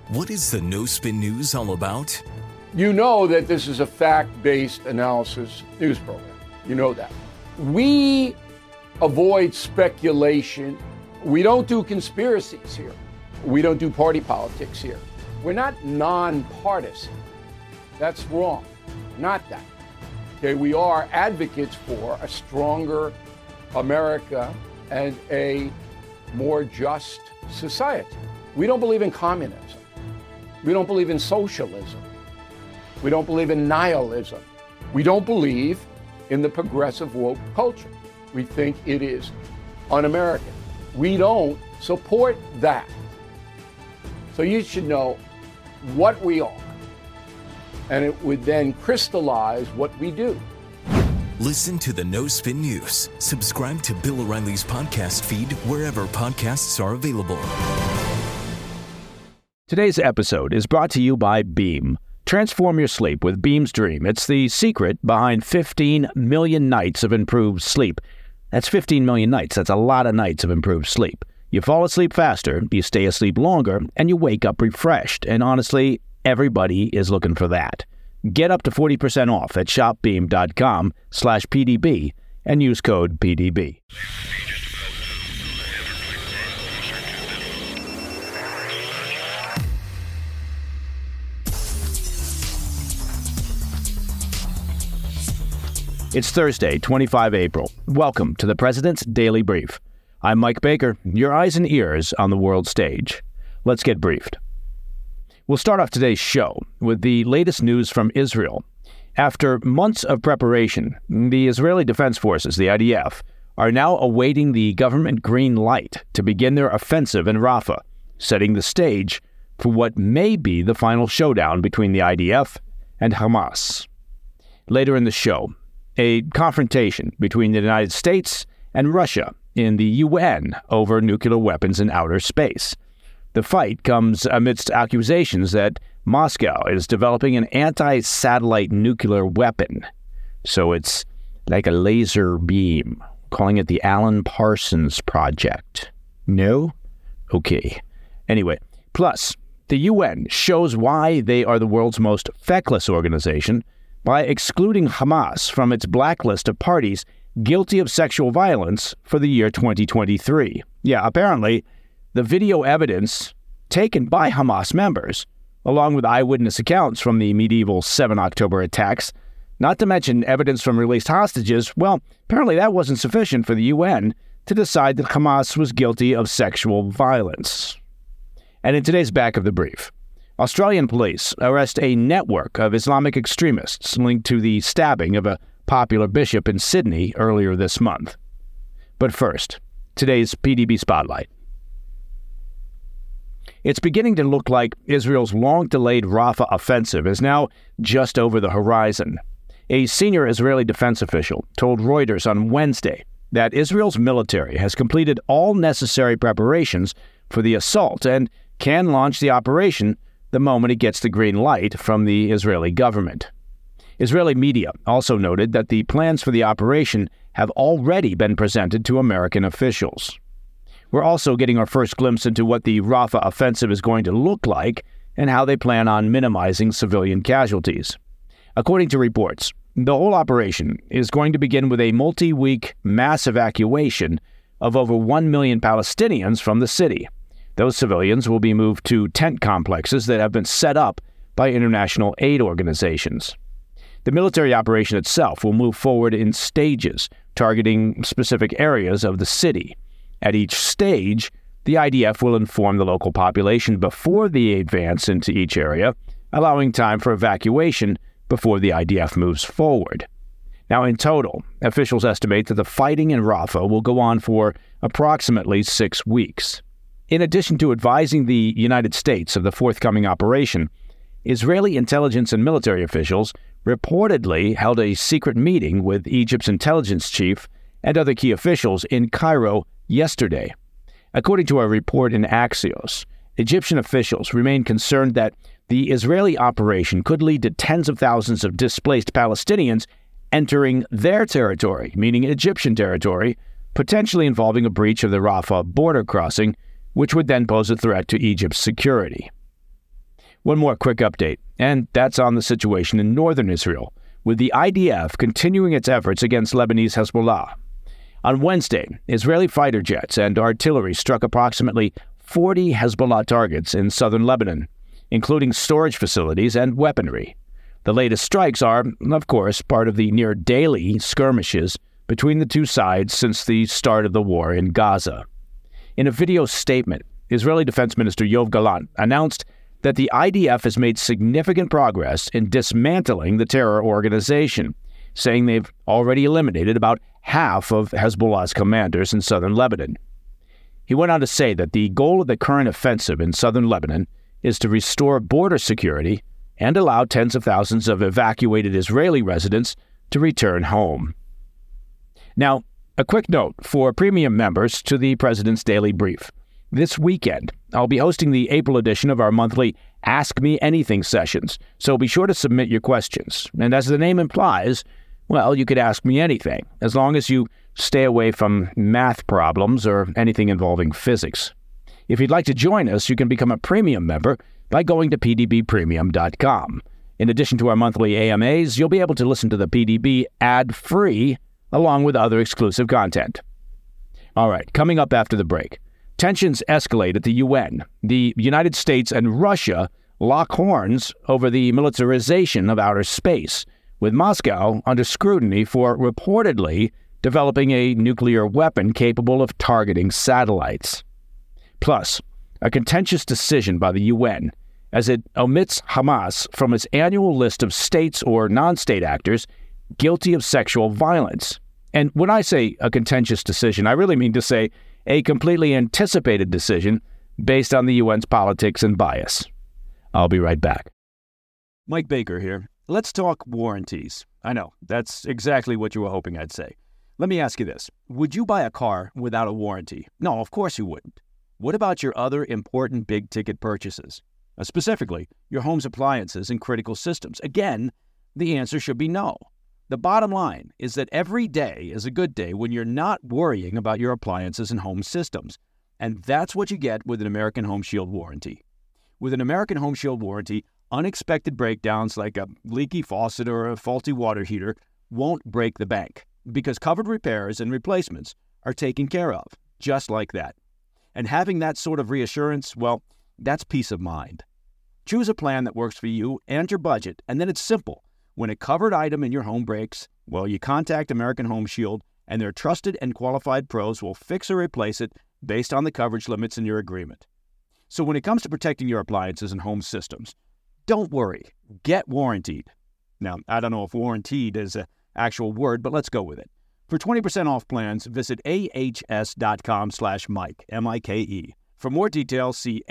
What is the No Spin News all about? You know that this is a fact-based analysis news program. You know that. We avoid speculation. We don't do conspiracies here. We don't do party politics here. We're not nonpartisan. That's wrong. Not that. Okay, we are advocates for a stronger America and a more just society. We don't believe in communism. We don't believe in socialism. We don't believe in nihilism. We don't believe in the progressive woke culture. We think it is un-American. We don't support that. So you should know what we are, and it would then crystallize what we do. Listen to the No Spin News. Subscribe to Bill O'Reilly's podcast feed wherever podcasts are available. Today's episode is brought to you by Beam. Transform your sleep with Beam's Dream. It's the secret behind 15 million nights of improved sleep. That's 15 million nights. That's a lot of nights of improved sleep. You fall asleep faster, you stay asleep longer, and you wake up refreshed. And honestly, everybody is looking for that. Get up to 40% off at shopbeam.com/PDB and use code PDB. It's Thursday, 25 April. Welcome to the President's Daily Brief. I'm Mike Baker, your eyes and ears on the world stage. Let's get briefed. We'll start off today's show with the latest news from Israel. After months of preparation, the Israeli Defense Forces, the IDF, are now awaiting the government green light to begin their offensive in Rafah, setting the stage for what may be the final showdown between the IDF and Hamas. Later in the show, a confrontation between the United States and Russia in the UN over nuclear weapons in outer space. The fight comes amidst accusations that Moscow is developing an anti-satellite nuclear weapon. So it's like a laser beam, calling it the Alan Parsons Project. No? Okay. Anyway, plus, the UN shows why they are the world's most feckless organization by excluding Hamas from its blacklist of parties guilty of sexual violence for the year 2023. Yeah, apparently, the video evidence taken by Hamas members, along with eyewitness accounts from the medieval 7 October attacks, not to mention evidence from released hostages, well, apparently that wasn't sufficient for the UN to decide that Hamas was guilty of sexual violence. And in today's back of the brief, Australian police arrest a network of Islamic extremists linked to the stabbing of a popular bishop in Sydney earlier this month. But first, today's PDB Spotlight. It's beginning to look like Israel's long-delayed Rafah offensive is now just over the horizon. A senior Israeli defense official told Reuters on Wednesday that Israel's military has completed all necessary preparations for the assault and can launch the operation the moment it gets the green light from the Israeli government. Israeli media also noted that the plans for the operation have already been presented to American officials. We're also getting our first glimpse into what the Rafah offensive is going to look like and how they plan on minimizing civilian casualties. According to reports, the whole operation is going to begin with a multi-week mass evacuation of over 1 million Palestinians from the city. Those civilians will be moved to tent complexes that have been set up by international aid organizations. The military operation itself will move forward in stages, targeting specific areas of the city. At each stage, the IDF will inform the local population before the advance into each area, allowing time for evacuation before the IDF moves forward. Now, in total, officials estimate that the fighting in Rafah will go on for approximately 6 weeks. In addition to advising the United States of the forthcoming operation, Israeli intelligence and military officials reportedly held a secret meeting with Egypt's intelligence chief and other key officials in Cairo yesterday. According to a report in Axios, Egyptian officials remain concerned that the Israeli operation could lead to tens of thousands of displaced Palestinians entering their territory, meaning Egyptian territory, potentially involving a breach of the Rafah border crossing, which would then pose a threat to Egypt's security. One more quick update, and that's on the situation in northern Israel, with the IDF continuing its efforts against Lebanese Hezbollah. On Wednesday, Israeli fighter jets and artillery struck approximately 40 Hezbollah targets in southern Lebanon, including storage facilities and weaponry. The latest strikes are, of course, part of the near-daily skirmishes between the two sides since the start of the war in Gaza. In a video statement, Israeli Defense Minister Yoav Gallant announced that the IDF has made significant progress in dismantling the terror organization, saying they've already eliminated about half of Hezbollah's commanders in southern Lebanon. He went on to say that the goal of the current offensive in southern Lebanon is to restore border security and allow tens of thousands of evacuated Israeli residents to return home. Now, a quick note for premium members to the President's Daily Brief. This weekend, I'll be hosting the April edition of our monthly Ask Me Anything sessions, so be sure to submit your questions. And as the name implies, well, you could ask me anything, as long as you stay away from math problems or anything involving physics. If you'd like to join us, you can become a premium member by going to pdbpremium.com. In addition to our monthly AMAs, you'll be able to listen to the PDB ad-free, along with other exclusive content. All right, coming up after the break. Tensions escalate at the UN. The United States and Russia lock horns over the militarization of outer space, with Moscow under scrutiny for reportedly developing a nuclear weapon capable of targeting satellites. Plus, a contentious decision by the UN as it omits Hamas from its annual list of states or non-state actors guilty of sexual violence. And when I say a contentious decision, I really mean to say a completely anticipated decision based on the UN's politics and bias. I'll be right back. Mike Baker here. Let's talk warranties. I know, that's exactly what you were hoping I'd say. Let me ask you this. Would you buy a car without a warranty? No, of course you wouldn't. What about your other important big-ticket purchases? Specifically, your home's appliances and critical systems. Again, the answer should be no. The bottom line is that every day is a good day when you're not worrying about your appliances and home systems. And that's what you get with an American Home Shield warranty. With an American Home Shield warranty, unexpected breakdowns like a leaky faucet or a faulty water heater won't break the bank, because covered repairs and replacements are taken care of, just like that. And having that sort of reassurance, well, that's peace of mind. Choose a plan that works for you and your budget, and then it's simple. When a covered item in your home breaks, well, you contact American Home Shield, and their trusted and qualified pros will fix or replace it based on the coverage limits in your agreement. So when it comes to protecting your appliances and home systems, don't worry. Get warrantied. Now, I don't know if warrantied is an actual word, but let's go with it. For 20% off plans, visit ahs.com/Mike, M-I-K-E. For more details, see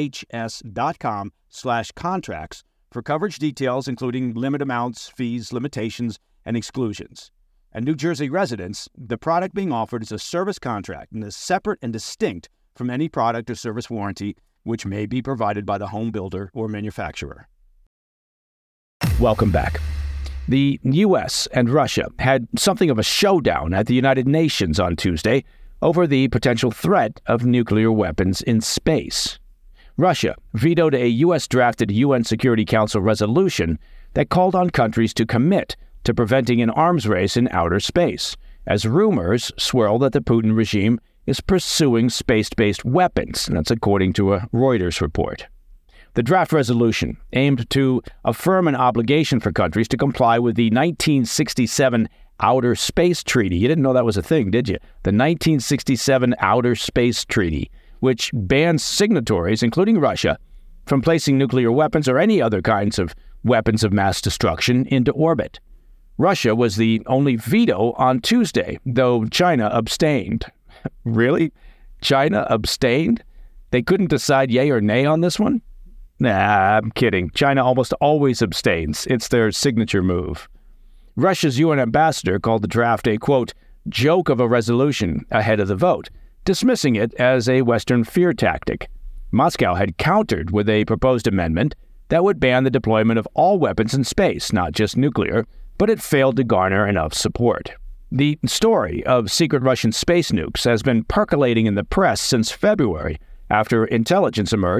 ahs.com/contracts for coverage details, including limit amounts, fees, limitations, and exclusions. And New Jersey residents, the product being offered is a service contract and is separate and distinct from any product or service warranty which may be provided by the home builder or manufacturer. Welcome back. The U.S. and Russia had something of a showdown at the United Nations on Tuesday over the potential threat of nuclear weapons in space. Russia vetoed a U.S.-drafted UN Security Council resolution that called on countries to commit to preventing an arms race in outer space, as rumors swirl that the Putin regime is pursuing space-based weapons. That's according to a Reuters report. The draft resolution aimed to affirm an obligation for countries to comply with the 1967 Outer Space Treaty. You didn't know that was a thing, did you? The 1967 Outer Space Treaty, which bans signatories, including Russia, from placing nuclear weapons or any other kinds of weapons of mass destruction into orbit. Russia was the only veto on Tuesday, though China abstained. Really? China abstained? They couldn't decide yay or nay on this one? Nah, I'm kidding. China almost always abstains. It's their signature move. Russia's UN ambassador called the draft a, quote, joke of a resolution ahead of the vote, dismissing it as a Western fear tactic. Moscow had countered with a proposed amendment that would ban the deployment of all weapons in space, not just nuclear, but it failed to garner enough support. The story of secret Russian space nukes has been percolating in the press since February, after intelligence emerged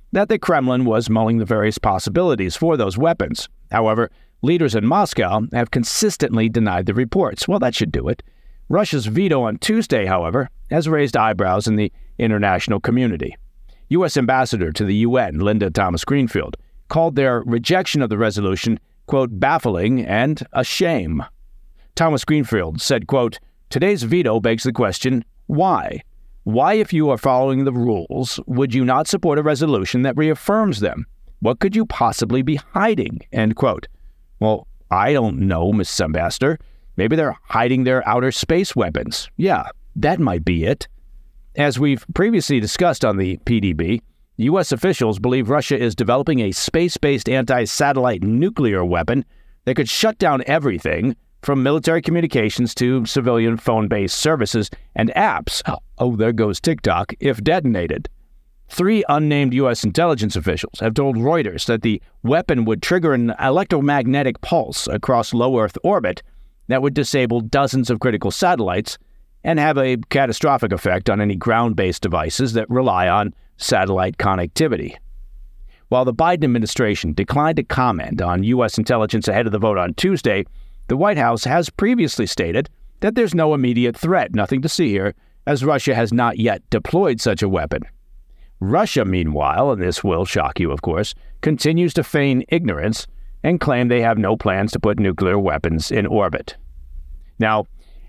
that the Kremlin was mulling the various possibilities for those weapons. However, leaders in Moscow have consistently denied the reports. Well, that should do it. Russia's veto on Tuesday, however, has raised eyebrows in the international community. U.S. Ambassador to the UN, Linda Thomas-Greenfield, called their rejection of the resolution, quote, baffling and a shame. Thomas-Greenfield said, quote, today's veto begs the question, why? Why, if you are following the rules, would you not support a resolution that reaffirms them? What could you possibly be hiding? End quote. Well, I don't know, Mrs. Ambassador. Maybe they're hiding their outer space weapons. Yeah, that might be it. As we've previously discussed on the PDB, U.S. officials believe Russia is developing a space-based anti-satellite nuclear weapon that could shut down everything from military communications to civilian phone-based services and apps. Oh, there goes TikTok, if detonated. 3 unnamed U.S. intelligence officials have told Reuters that the weapon would trigger an electromagnetic pulse across low Earth orbit that would disable dozens of critical satellites and have a catastrophic effect on any ground-based devices that rely on satellite connectivity. While the Biden administration declined to comment on U.S. intelligence ahead of the vote on Tuesday, the White House has previously stated that there's no immediate threat, nothing to see here, as Russia has not yet deployed such a weapon. Russia, meanwhile, and this will shock you, of course, continues to feign ignorance and claim they have no plans to put nuclear weapons in orbit. Now,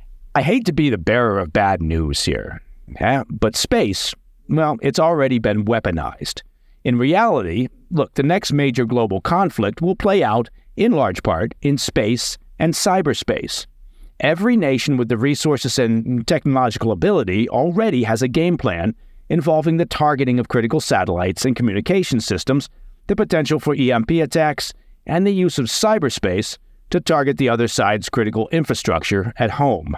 I hate to be the bearer of bad news here, but space, well, it's already been weaponized. In reality, look, the next major global conflict will play out, in large part, in space and cyberspace. Every nation with the resources and technological ability already has a game plan involving the targeting of critical satellites and communication systems, the potential for EMP attacks, and the use of cyberspace to target the other side's critical infrastructure at home.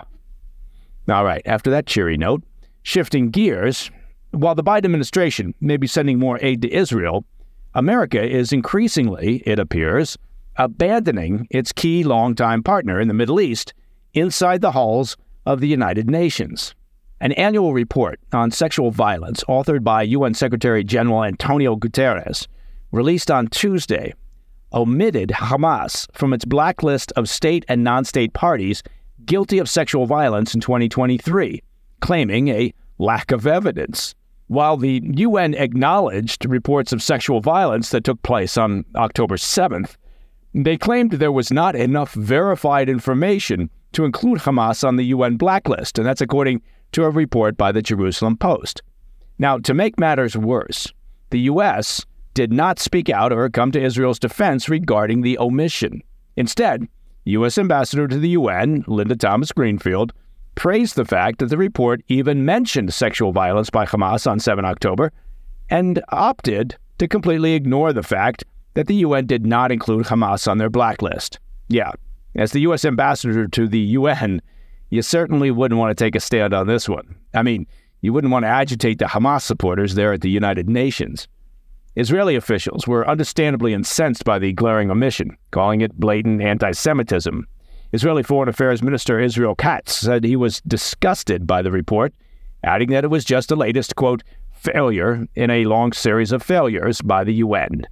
All right, after that cheery note, shifting gears, while the Biden administration may be sending more aid to Israel, America is increasingly, it appears, abandoning its key longtime partner in the Middle East inside the halls of the United Nations. An annual report on sexual violence authored by UN Secretary General Antonio Guterres, released on Tuesday, omitted Hamas from its blacklist of state and non-state parties guilty of sexual violence in 2023, claiming a lack of evidence. While the UN acknowledged reports of sexual violence that took place on October 7th, they claimed there was not enough verified information to include Hamas on the UN blacklist, and that's according to a report by the Jerusalem Post. Now, to make matters worse, the U.S. did not speak out or come to Israel's defense regarding the omission. Instead, U.S. Ambassador to the UN, Linda Thomas-Greenfield, praised the fact that the report even mentioned sexual violence by Hamas on 7 October and opted to completely ignore the fact that the UN did not include Hamas on their blacklist. Yeah, as the U.S. Ambassador to the UN, you certainly wouldn't want to take a stand on this one. I mean, you wouldn't want to agitate the Hamas supporters there at the United Nations. Israeli officials were understandably incensed by the glaring omission, calling it blatant anti-Semitism. Israeli Foreign Affairs Minister Israel Katz said he was disgusted by the report, adding that it was just the latest, quote, failure in a long series of failures by the UN.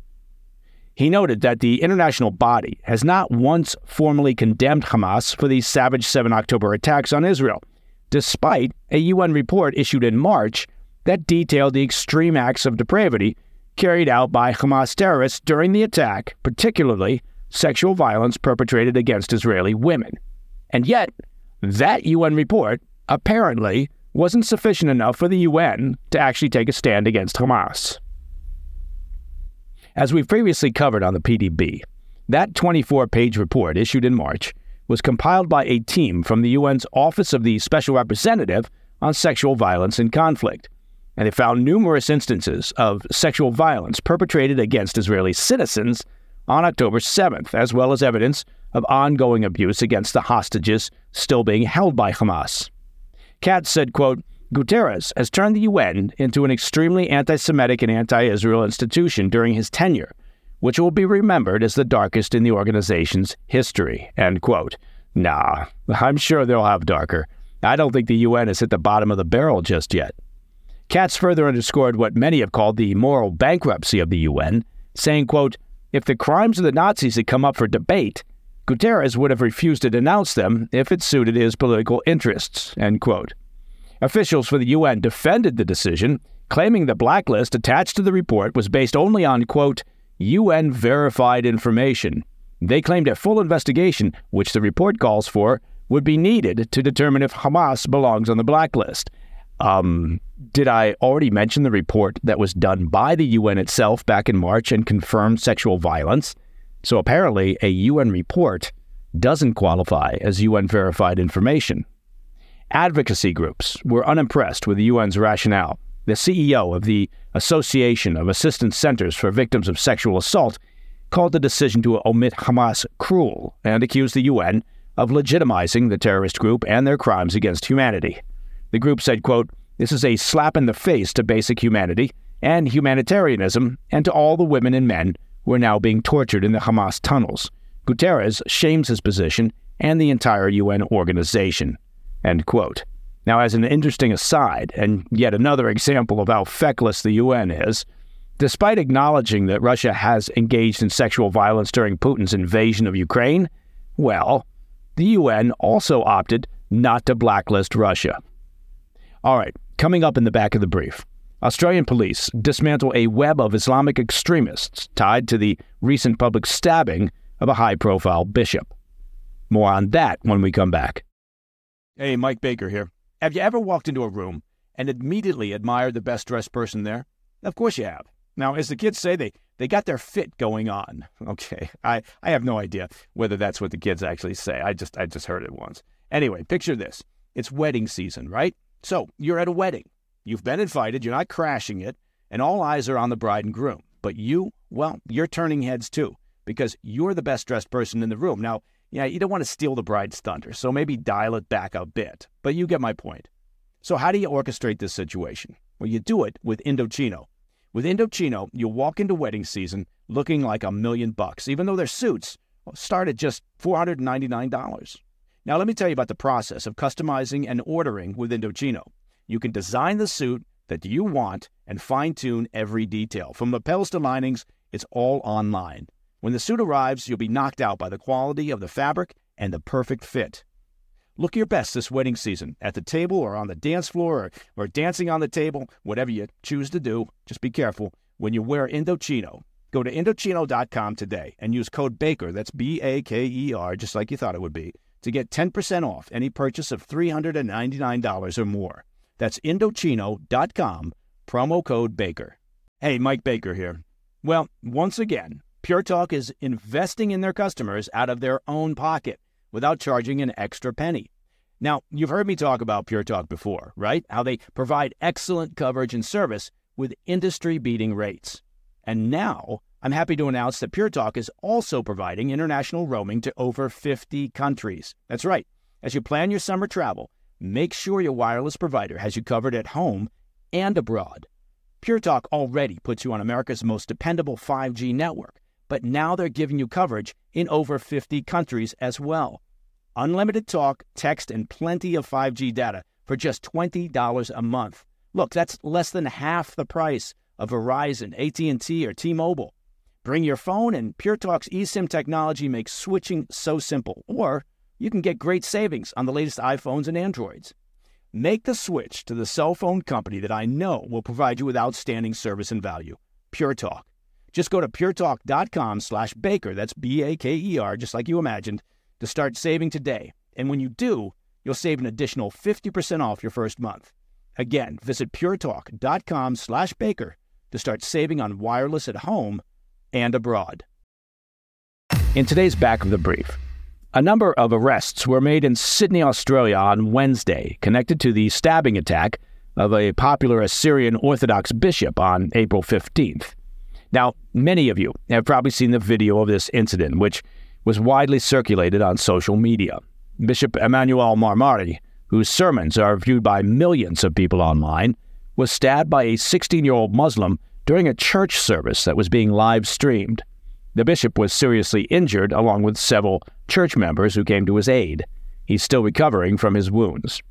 He noted that the international body has not once formally condemned Hamas for these savage 7 October attacks on Israel, despite a UN report issued in March that detailed the extreme acts of depravity carried out by Hamas terrorists during the attack, particularly sexual violence perpetrated against Israeli women. And yet, that UN report apparently wasn't sufficient enough for the UN to actually take a stand against Hamas. As we've previously covered on the PDB, that 24-page report issued in March was compiled by a team from the UN's Office of the Special Representative on Sexual Violence in Conflict, and they found numerous instances of sexual violence perpetrated against Israeli citizens on October 7th, as well as evidence of ongoing abuse against the hostages still being held by Hamas. Katz said, quote, Guterres has turned the UN into an extremely anti-Semitic and anti-Israel institution during his tenure, which will be remembered as the darkest in the organization's history, end quote. Nah, I'm sure they'll have darker. I don't think the UN has hit the bottom of the barrel just yet. Katz further underscored what many have called the moral bankruptcy of the UN, saying, quote, "If the crimes of the Nazis had come up for debate, Guterres would have refused to denounce them if it suited his political interests," end quote. Officials for the UN defended the decision, claiming the blacklist attached to the report was based only on, quote, UN-verified information. They claimed a full investigation, which the report calls for, would be needed to determine if Hamas belongs on the blacklist. Did I already mention the report that was done by the UN itself back in March and confirmed sexual violence? So apparently a UN report doesn't qualify as UN-verified information. Advocacy groups were unimpressed with the UN's rationale. The CEO of the Association of Assistance Centers for Victims of Sexual Assault called the decision to omit Hamas cruel and accused the UN of legitimizing the terrorist group and their crimes against humanity. The group said, quote, "This is a slap in the face to basic humanity and humanitarianism and to all the women and men who are now being tortured in the Hamas tunnels. Guterres shames his position and the entire UN organization," end quote. Now, as an interesting aside, and yet another example of how feckless the UN is, despite acknowledging that Russia has engaged in sexual violence during Putin's invasion of Ukraine, well, the UN also opted not to blacklist Russia. All right, coming up in the back of the brief, Australian police dismantle a web of Islamic extremists tied to the recent public stabbing of a high-profile bishop. More on that when we come back. Hey, Mike Baker here. Have you ever walked into a room and immediately admired the best-dressed person there? Of course you have. Now, as the kids say, they got their fit going on. Okay, I have no idea whether that's what the kids actually say. I just heard it once. Anyway, picture this. It's wedding season, right? So, you're at a wedding. You've been invited, you're not crashing it, and all eyes are on the bride and groom. But you, well, you're turning heads too, because you're the best-dressed person in the room. Now, yeah, you don't want to steal the bride's thunder, so maybe dial it back a bit. But you get my point. So how do you orchestrate this situation? Well, you do it with Indochino. With Indochino, you'll walk into wedding season looking like $1 million, even though their suits start at just $499. Now, let me tell you about the process of customizing and ordering with Indochino. You can design the suit that you want and fine-tune every detail. From lapels to linings, it's all online. When the suit arrives, you'll be knocked out by the quality of the fabric and the perfect fit. Look your best this wedding season, at the table or on the dance floor or dancing on the table, whatever you choose to do. Just be careful when you wear Indochino. Go to Indochino.com today and use code BAKER, that's BAKER, just like you thought it would be, to get 10% off any purchase of $399 or more. That's Indochino.com, promo code BAKER. Hey, Mike Baker here. Well, once again, Pure Talk is investing in their customers out of their own pocket without charging an extra penny. Now, you've heard me talk about Pure Talk before, right? How they provide excellent coverage and service with industry-beating rates. And now, I'm happy to announce that Pure Talk is also providing international roaming to over 50 countries. That's right. As you plan your summer travel, make sure your wireless provider has you covered at home and abroad. Pure Talk already puts you on America's most dependable 5G network, but now they're giving you coverage in over 50 countries as well. Unlimited talk, text, and plenty of 5G data for just $20 a month. Look, that's less than half the price of Verizon, AT&T, or T-Mobile. Bring your phone, and Pure Talk's eSIM technology makes switching so simple. Or you can get great savings on the latest iPhones and Androids. Make the switch to the cell phone company that I know will provide you with outstanding service and value, Pure Talk. Just go to puretalk.com/Baker, that's BAKER, just like you imagined, to start saving today. And when you do, you'll save an additional 50% off your first month. Again, visit puretalk.com/Baker to start saving on wireless at home and abroad. In today's Back of the Brief, a number of arrests were made in Sydney, Australia on Wednesday, connected to the stabbing attack of a popular Assyrian Orthodox bishop on April 15th. Now, many of you have probably seen the video of this incident, which was widely circulated on social media. Bishop Emmanuel Marmari, whose sermons are viewed by millions of people online, was stabbed by a 16-year-old Muslim during a church service that was being live-streamed. The bishop was seriously injured, along with several church members who came to his aid. He's still recovering from his wounds.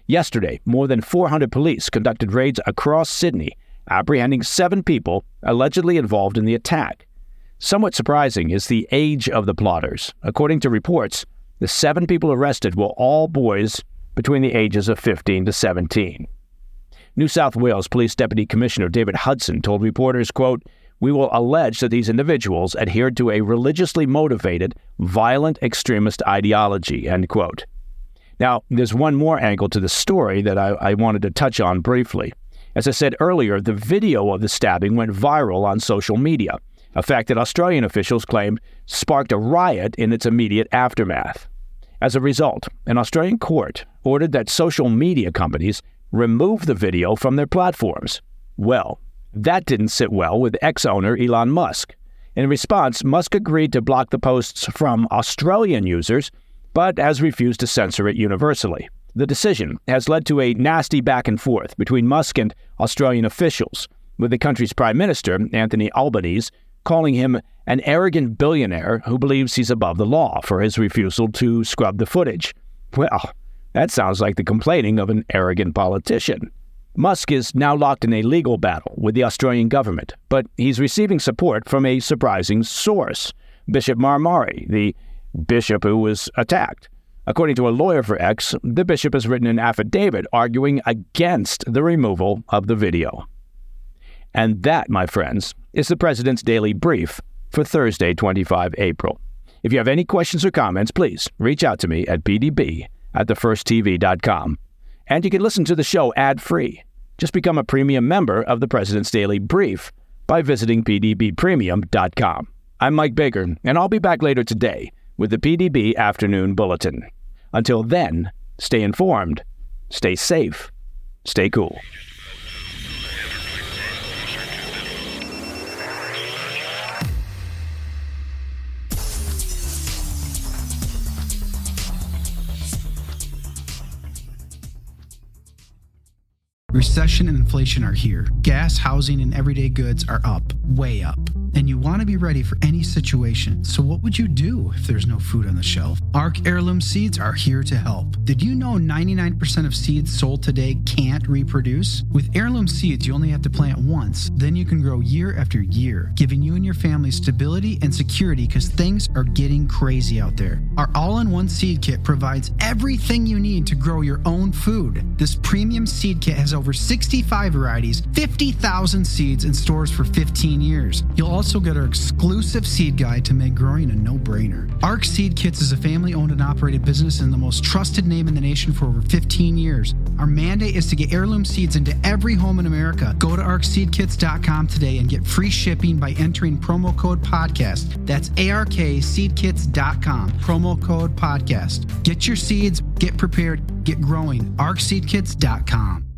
Yesterday, more than 400 police conducted raids across Sydney, apprehending 7 people allegedly involved in the attack. Somewhat surprising is the age of the plotters. According to reports, the 7 people arrested were all boys between the ages of 15 to 17. New South Wales Police Deputy Commissioner David Hudson told reporters, quote, "We will allege that these individuals adhered to a religiously motivated, violent extremist ideology," end quote. Now, there's one more angle to the story that I wanted to touch on briefly. As I said earlier, the video of the stabbing went viral on social media, a fact that Australian officials claimed sparked a riot in its immediate aftermath. As a result, an Australian court ordered that social media companies remove the video from their platforms. Well, that didn't sit well with ex-owner Elon Musk. In response, Musk agreed to block the posts from Australian users, but has refused to censor it universally. The decision has led to a nasty back and forth between Musk and Australian officials, with the country's Prime Minister, Anthony Albanese, calling him an arrogant billionaire who believes he's above the law for his refusal to scrub the footage. Well, that sounds like the complaining of an arrogant politician. Musk is now locked in a legal battle with the Australian government, but he's receiving support from a surprising source, Bishop Marmari, the bishop who was attacked. According to a lawyer for X, the bishop has written an affidavit arguing against the removal of the video. And that, my friends, is the President's Daily Brief for Thursday, 25 April. If you have any questions or comments, please reach out to me at pdb@thefirsttv.com. And you can listen to the show ad-free. Just become a premium member of the President's Daily Brief by visiting pdbpremium.com. I'm Mike Baker, and I'll be back later today with the PDB Afternoon Bulletin. Until then, stay informed, stay safe, stay cool. Recession and inflation are here. Gas, housing, and everyday goods are up, way up. And you want to be ready for any situation. So what would you do if there's no food on the shelf? ARC Heirloom Seeds are here to help. Did you know 99% of seeds sold today can't reproduce? With Heirloom Seeds, you only have to plant once. Then you can grow year after year, giving you and your family stability and security because things are getting crazy out there. Our all-in-one seed kit provides everything you need to grow your own food. This premium seed kit has over 65 varieties, 50,000 seeds, and stores for 15 years. You'll also get our exclusive seed guide to make growing a no-brainer. ARC Seed Kits is a family-owned and operated business and the most trusted name in the nation for over 15 years. Our mandate is to get heirloom seeds into every home in America. Go to arcseedkits.com today and get free shipping by entering promo code podcast. That's ARKseedkits.com, promo code podcast. Get your seeds, get prepared, get growing. arcseedkits.com.